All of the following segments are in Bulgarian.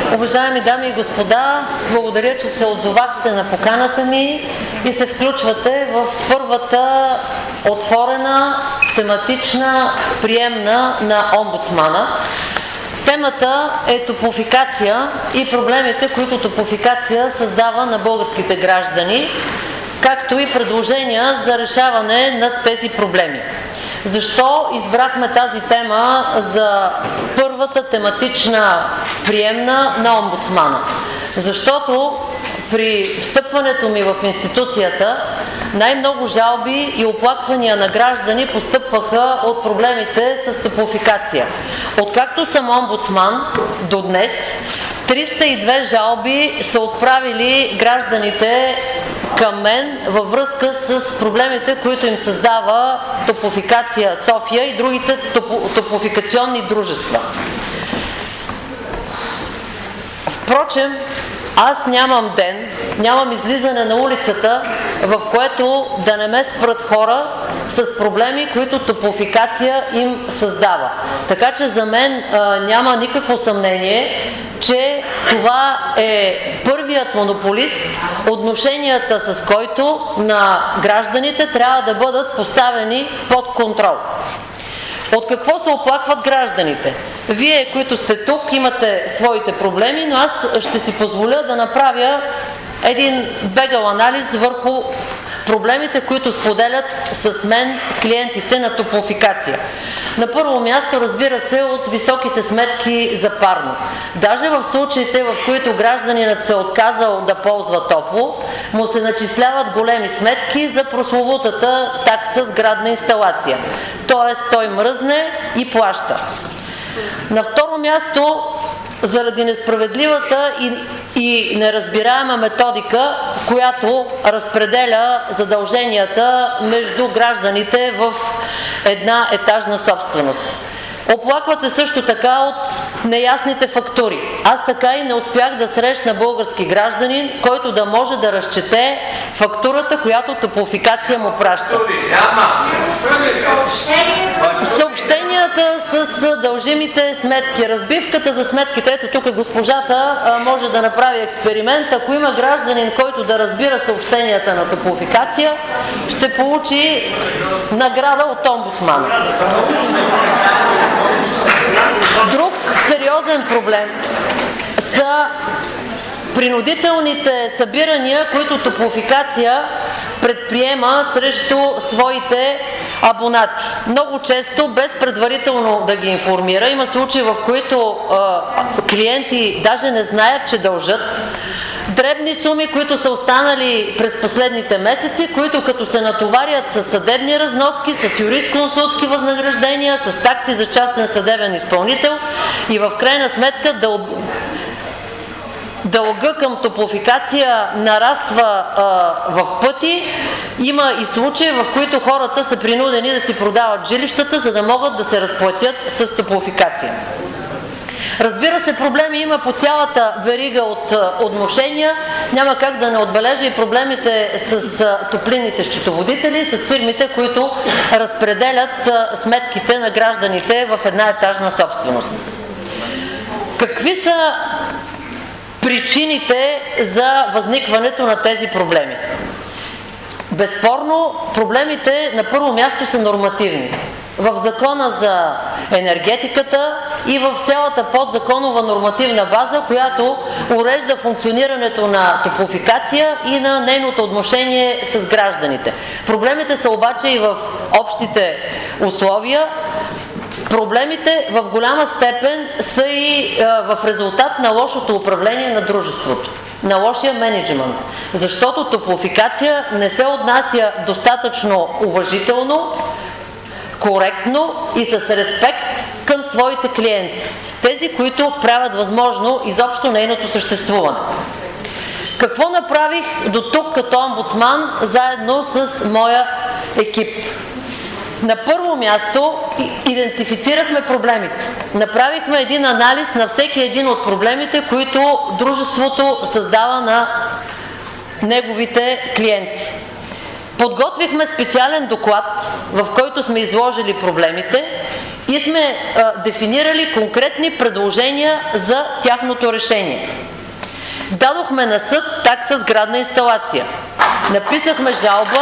Уважаеми дами и господа, благодаря, че се отзовахте на поканата ми и се включвате в първата отворена, тематична, приемна на омбудсмана. Темата е топлофикация и проблемите, които топлофикация създава на българските граждани, както и предложения за решаване на тези проблеми. Защо избрахме тази тема за първата тематична приемна на омбудсмана? Защото при встъпването ми в институцията най-много жалби и оплаквания на граждани постъпваха от проблемите с топлофикация. Откакто съм омбудсман до днес, 302 жалби са отправили гражданите към мен във връзка с проблемите, които им създава Топлофикация София и другите топлофикационни дружества. Впрочем, аз нямам ден, нямам излизане на улицата, в което да не ме спрат хора с проблеми, които топлофикация им създава. Така че за мен няма никакво съмнение, че това е първият монополист, отношенията с който на гражданите трябва да бъдат поставени под контрол. От какво се оплакват гражданите? Вие, които сте тук, имате своите проблеми, но аз ще си позволя да направя един бегъл анализ върху проблемите, които споделят с мен клиентите на топлофикация. На първо място, разбира се, от високите сметки за парно. Даже в случаите, в които гражданинът се отказал да ползва топло, му се начисляват големи сметки за прословутата такса сградна инсталация. Тоест, той мръзне и плаща. На второ място, заради несправедливата и неразбираема методика, която разпределя задълженията между гражданите в една етажна собственост. Оплакват се също така от неясните фактури. Аз така и не успях да срещна български гражданин, който да може да разчете фактурата, която топлофикация му праща. Съобщенията с дължимите сметки, разбивката за сметките, ето тук госпожата може да направи експеримент. Ако има гражданин, който да разбира съобщенията на топлофикация, ще получи награда от омбудсмана. Друг сериозен проблем са принудителните събирания, които топлофикация предприема срещу своите абонати. Много често, без предварително да ги информира. Има случаи, в които клиенти даже не знаят, че дължат. Дребни суми, които са останали през последните месеци, които като се натоварят с съдебни разноски, с юрисконсултски възнаграждения, с такси за частен съдебен изпълнител и в крайна сметка дълга към топлофикация нараства в пъти. Има и случаи, в които хората са принудени да си продават жилищата, за да могат да се разплатят с топлофикация. Разбира се, проблеми има по цялата верига от отношения. Няма как да не отбележа и проблемите с топлинните счетоводители, с фирмите, които разпределят сметките на гражданите в една етажна собственост. Какви са причините за възникването на тези проблеми? Безспорно, проблемите на първо място са нормативни. В Закона за енергетиката и в цялата подзаконова нормативна база, която урежда функционирането на топлофикация и на нейното отношение с гражданите. Проблемите са обаче и в общите условия. Проблемите в голяма степен са и в резултат на лошото управление на дружеството, на лошия мениджмънт, защото топлофикация не се отнася достатъчно уважително, коректно и с респект към своите клиенти. Тези, които правят възможно изобщо нейното съществуване. Какво направих до тук като омбудсман заедно с моя екип? На първо място идентифицирахме проблемите. Направихме един анализ на всеки един от проблемите, които дружеството създава на неговите клиенти. Подготвихме специален доклад, в който сме изложили проблемите и сме дефинирали конкретни предложения за тяхното решение. Дадохме на съд такса сградна инсталация. Написахме жалба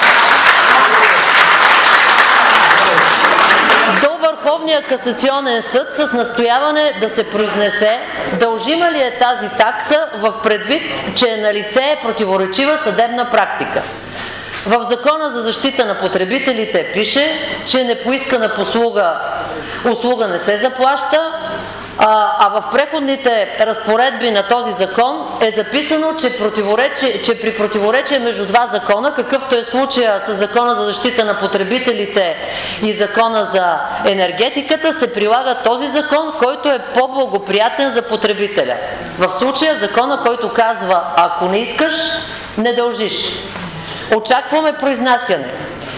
до Върховния касационен съд с настояване да се произнесе дължима ли е тази такса в предвид, че е налице противоречива съдебна практика. В Закона за защита на потребителите пише, че непоискана услуга не се заплаща, а в преходните разпоредби на този закон е записано, че при противоречие между два закона, какъвто е случая с Закона за защита на потребителите и Закона за енергетиката, се прилага този закон, който е по-благоприятен за потребителя. В случая закона, който казва: ако не искаш, не дължиш. Очакваме произнасяне.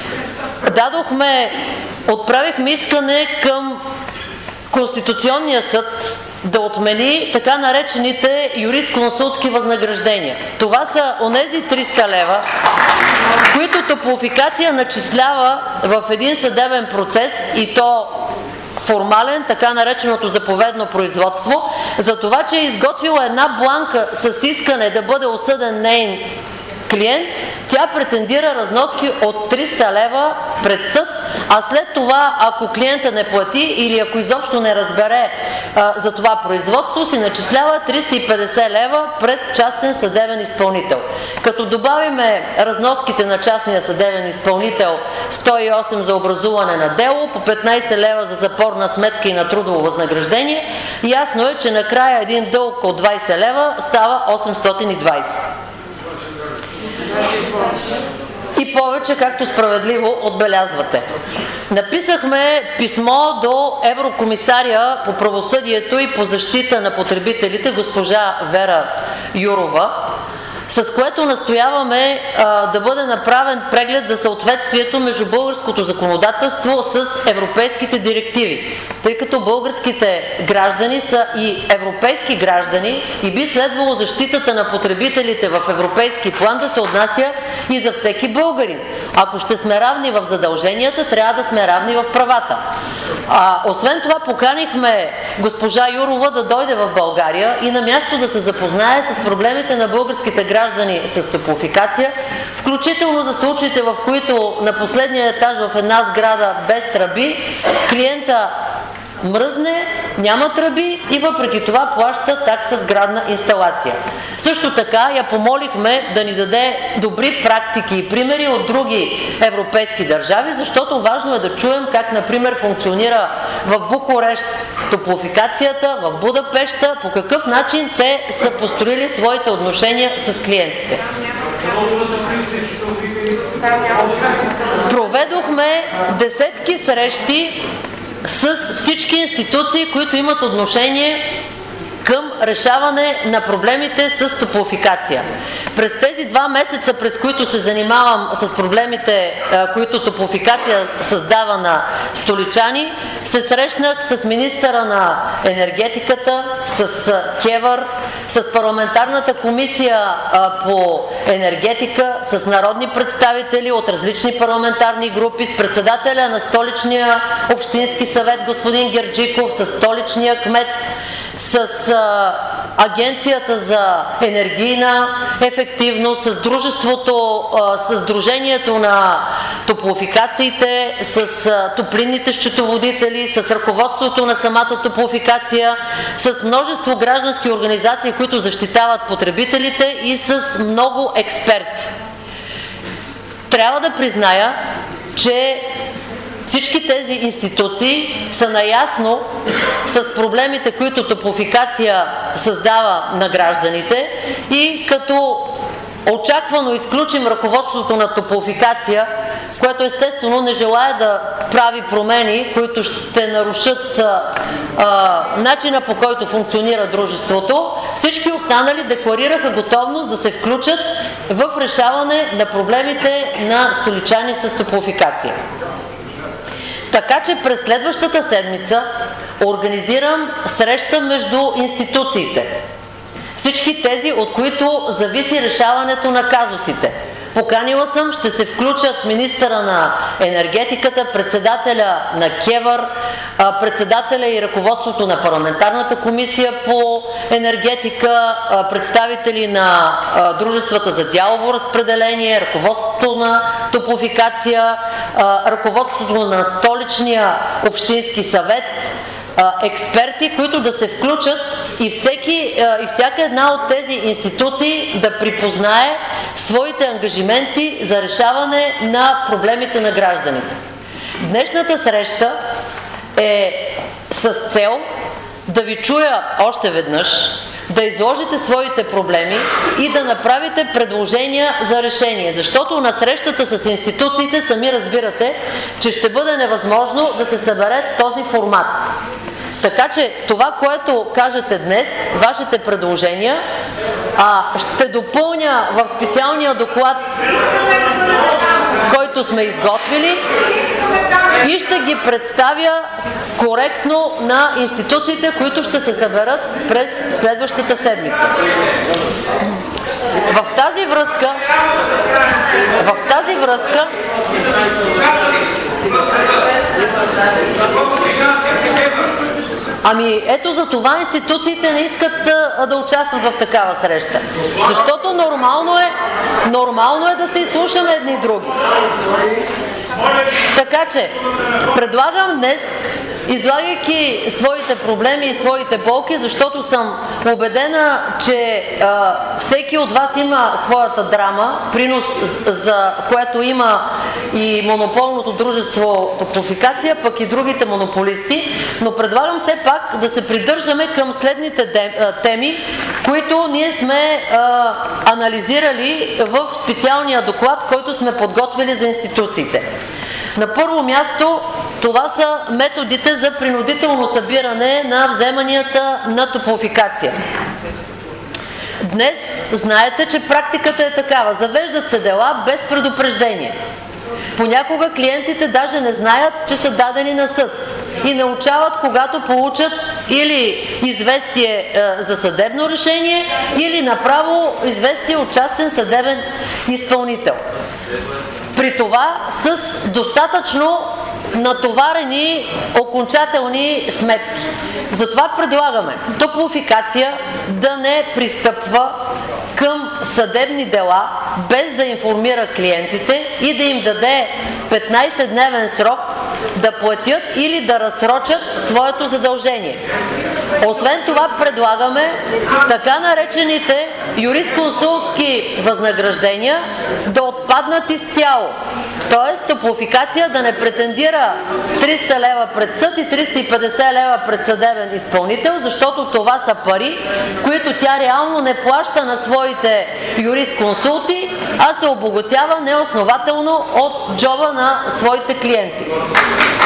Отправихме искане към Конституционния съд да отмени така наречените юрисконсултски възнаграждения. Това са онези 300 лева, които Топлофикация начислява в един съдебен процес, и то формален, така нареченото заповедно производство, за това, че е изготвила една бланка с искане да бъде осъден нейн клиент. Тя претендира разноски от 300 лева пред съд, а след това, ако клиента не плати или ако изобщо не разбере за това производство, си начислява 350 лева пред частен съдебен изпълнител. Като добавиме разноските на частния съдебен изпълнител, 108 за образуване на дело, по 15 лева за запорна сметка и на трудово възнаграждение, ясно е, че накрая един дълг от 20 лева става 820. И повече, както справедливо отбелязвате. Написахме писмо до еврокомисаря по правосъдието и по защита на потребителите госпожа Вера Юрова, с което настояваме да бъде направен преглед за съответствието между българското законодателство с европейските директиви, тъй като българските граждани са и европейски граждани и би следвало защитата на потребителите в европейски план да се отнася и за всеки българин. Ако ще сме равни в задълженията, трябва да сме равни в правата. Освен това, поканихме госпожа Юрова да дойде в България и на място да се запознае с проблемите на българските граждани с Топлофикация, включително за случаите, в които на последния етаж в една сграда без тръби клиента мръзне, няма тръби и въпреки това плаща такса сградна инсталация. Също така я помолихме да ни даде добри практики и примери от други европейски държави, защото важно е да чуем как, например, функционира в Букурещ Топлофикацията, в Будапеща, по какъв начин те са построили своите отношения с клиентите. Проведохме десетки срещи с всички институции, които имат отношение към решаване на проблемите с Топлофикация. През тези 2 месеца, през които се занимавам с проблемите, които Топлофикация създава на столичани, се срещнах с министъра на енергетиката, с КЕВР, с парламентарната комисия по енергетика, с народни представители от различни парламентарни групи, с председателя на Столичния общински съвет господин Герджиков, с столичния кмет, с Агенцията за енергийна ефективност, с дружеството, с Сдружението на топлофикациите, с топлинните счетоводители, с ръководството на самата Топлофикация, с множество граждански организации, които защитават потребителите, и с много експерти. Трябва да призная, че всички тези институции са наясно с проблемите, които Топлофикация създава на гражданите, и като очаквано изключим ръководството на Топлофикация, което естествено не желае да прави промени, които ще нарушат начина, по който функционира дружеството, всички останали декларираха готовност да се включат в решаване на проблемите на столичани с Топлофикация. Така че през следващата седмица организирам среща между институциите. Всички тези, от които зависи решаването на казусите. Поканила съм, ще се включат министъра на енергетиката, председателя на КЕВР, председателя и ръководството на парламентарната комисия по енергетика, представители на дружествата за дялово разпределение, ръководството на Топлофикация, ръководството на Столичния общински съвет, експерти, които да се включат и всяка една от тези институции да припознае своите ангажименти за решаване на проблемите на гражданите. Днешната среща е с цел да ви чуя още веднъж, да изложите своите проблеми и да направите предложения за решение. Защото на срещата с институциите сами разбирате, че ще бъде невъзможно да се събере този формат. Така че това, което кажете днес, вашите предложения, ще допълня в специалния доклад, който сме изготвили, и ще ги представя коректно на институциите, които ще се съберат през следващата седмица. В тази връзка ето за това институциите не искат да участват в такава среща. Защото нормално е да се изслушаме едни и други. Така че, предлагам днес, излагайки своите проблеми и своите болки, защото съм убедена, че всеки от вас има своята драма, принос за което има и монополното дружество Топлофикация, пък и другите монополисти, но предлагам все пак да се придържаме към следните теми, които ние сме анализирали в специалния доклад, който сме подготвили за институциите. На първо място, това са методите за принудително събиране на вземанията на Топлофикация. Днес знаете, че практиката е такава. Завеждат се дела без предупреждение. Понякога клиентите даже не знаят, че са дадени на съд и научават, когато получат или известие за съдебно решение, или направо известие от частен съдебен изпълнител. При това с достатъчно натоварени окончателни сметки. Затова предлагаме Топлофикация да не пристъпва към съдебни дела, без да информира клиентите и да им даде 15-дневен срок да платят или да разсрочат своето задължение. Освен това предлагаме така наречените юрисконсултски възнаграждения да отпаднат изцяло. Тоест Топлофикация да не претендира 300 лева пред съд и 350 лева пред съдебен изпълнител, защото това са пари, които тя реално не плаща на своите юрисконсулти, а се обогатява неоснователно от джоба на своите клиенти.